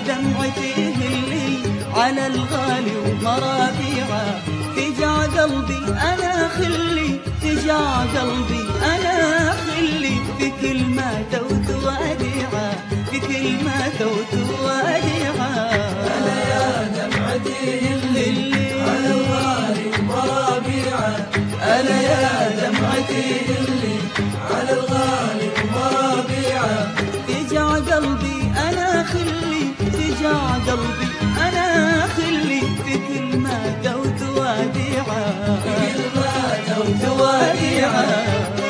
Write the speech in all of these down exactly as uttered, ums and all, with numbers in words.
دمعتي اللي على الغالي ومرابيعه، تجع قلبي أنا خلي، تجع قلبي أنا خلي، في كلمة وتواديعه، في كلمة وتواديعه. أنا يا دمعتي اللي على الغالي ومرابيعه، أنا يا دمعتي اللي على الغالي ومرابيعه، تجع قلبي أنا خلي، تجع قلبي أنا خلي، في كلمة وتواديعه، في كلمة وتواديعه.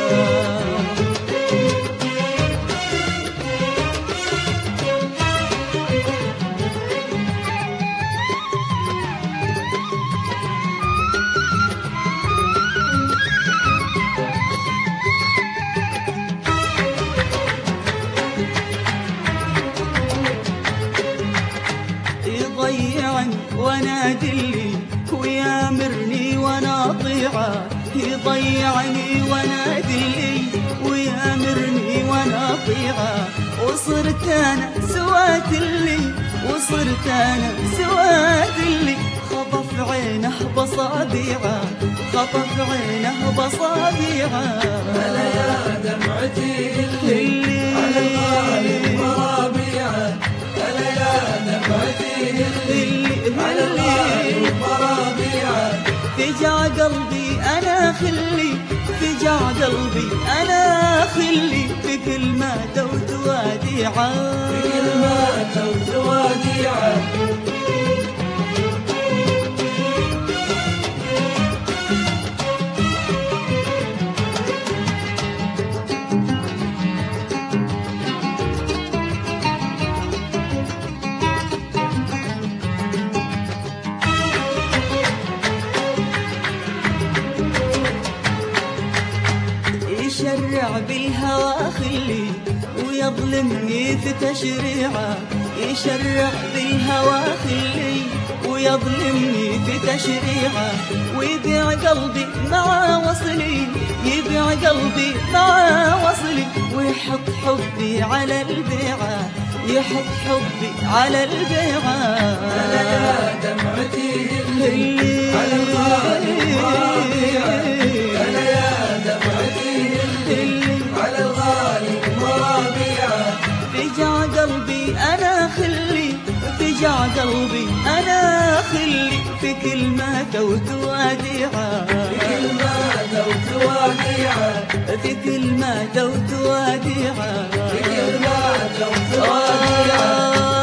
يضيعني وانا دلي ويامرني وانا طيعه، يضيعني وانا دلي ويامرني وانا طيعه، وصرت انا سوات اللي، وصرت انا سوات اللي، خطف عينه بصابيعه، خطف عينه بصابيعه. أنا يا دمعتي اللي على الغالي ومرابيعه، أنا يا دمعتي اللي على الغالي ومرابيعه، تجع قلبي أنا خلي، تجع قلبي أنا خلي، في كلمة وتواديعه، في كلمة وتواديعه. يشرع بالهوى خلي ويظلمني في تشريعه، يشرع بالهوى خلي ويظلمني في تشريعه، ويبيع قلبي مع وصلي، يبيع قلبي مع وصلي، ويحط حبي على البيعه، يحط حبي على البيعه. أنا يا دمعتي اللي على الغالي ومرابيعه، أنا يا دمعتي اللي على الغالي ومرابيعه، تجع قلبي أنا خلي، تجع قلبي أنا خلي، في كلمة وتواديعه، في كلمة وتواديعه، في كلمة وتواديعه، في كلمة وتواديعه.